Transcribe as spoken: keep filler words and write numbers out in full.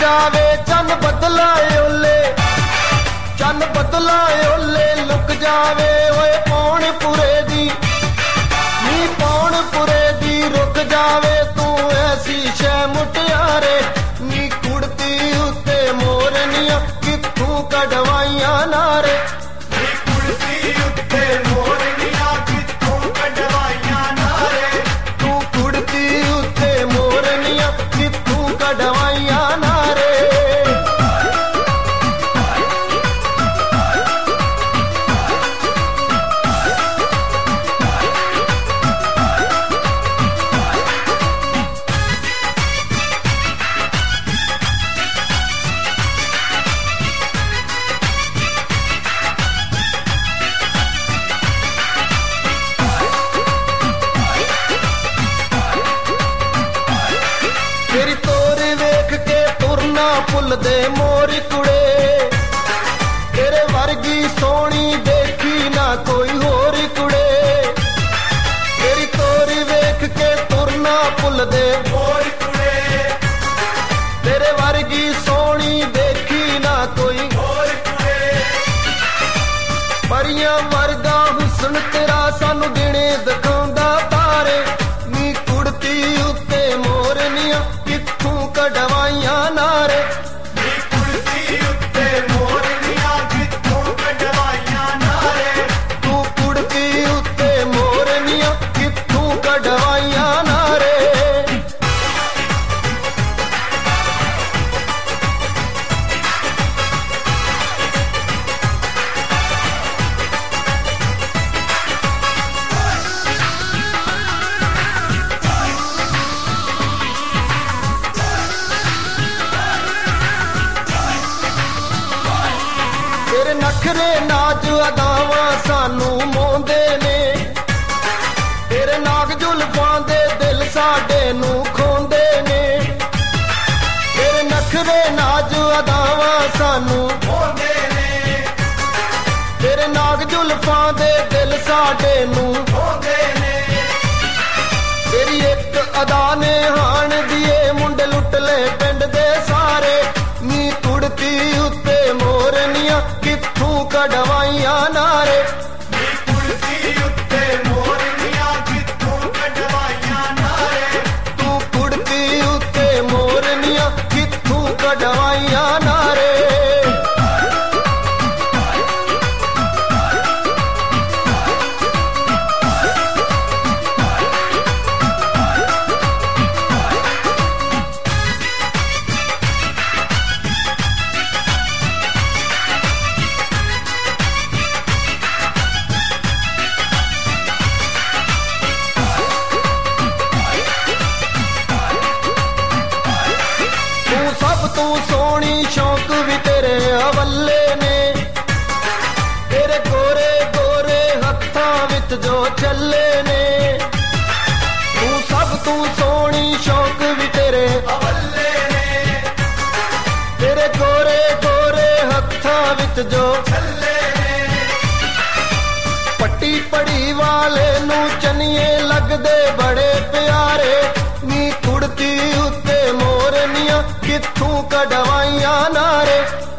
जावे चन बदलाए ओले, चन बदलाए ओले लुक जावे ओए पौन पुरे दी, नी पौन पुरे दी रुक जावे तू ऐसी शै मुटियारे, नी कुड़ती उत्ते मोरनिया कित्थों कढवाइयां नारे, नी कुड़ती उत्ते मोरनिया कित्थों कढवाइयां नारे, तू कुड़ती उत्ते मोरनिया कित्थों कढवाइयां नारे। तेरी तोर वेख के तुरना पुल दे मोर कुड़े, तेरे वर्गी सोनी देखी ना कोई होर कुड़े, तेरी तोर वेख के तुरना पुल दे मोर कुड़े, तेरे वर्गी सोनी देखी ना कोई मोर कुड़े, परियां वर्गा हुस्न तेरा सानू दिने दिखाउंदा तारे, नी कुड़ती उत्ते मोरनिया कित्थों कढवाइयां नारे, नी कुड़ती उत्ते मोरनिया कित्थों कढवाइयां नारे, तू कुड़ती उत्ते मोरनिया कित्थों कढवाइयां नारे। तेरे नखरे नाज अदावां सानू मोंदे ने, तेरे नाग जुल्फां दे दिल साडे नू खोंदे ने, तेरे नखरे नाज अदावां सानू होंदे ने, तेरे नाग जुल्फां दे दिल साडे नू होंदे ने, तेरी एक अदा ने हाण दिए मुंडे लुट ले पिंड दे सारे, नी कुड़ती उत्ते मोरनिया कित्थों कढवाइयां नारे, नी कुड़ती उत्ते मोरनिया कित्थों कढवाइयां नारे, तू कुड़ती उत्ते मोरनिया कित्थों कढवाइयां नारे। तू सब तू सोनी शौक भी तेरे हवले ने, तेरे गोरे गोरे हत्थां विच जो चले ने, तू सब तू सोनी शौक भी तेरे हवल्ले ने, तेरे गोरे गोरे हत्थां विच जो छल्ले ने, पट्टी पड़ी वाले नू चनिए लगदे बड़े प्यारे, नी कुड़ती उत्ते मोरनिया कित्थों कढवाइयां नारे,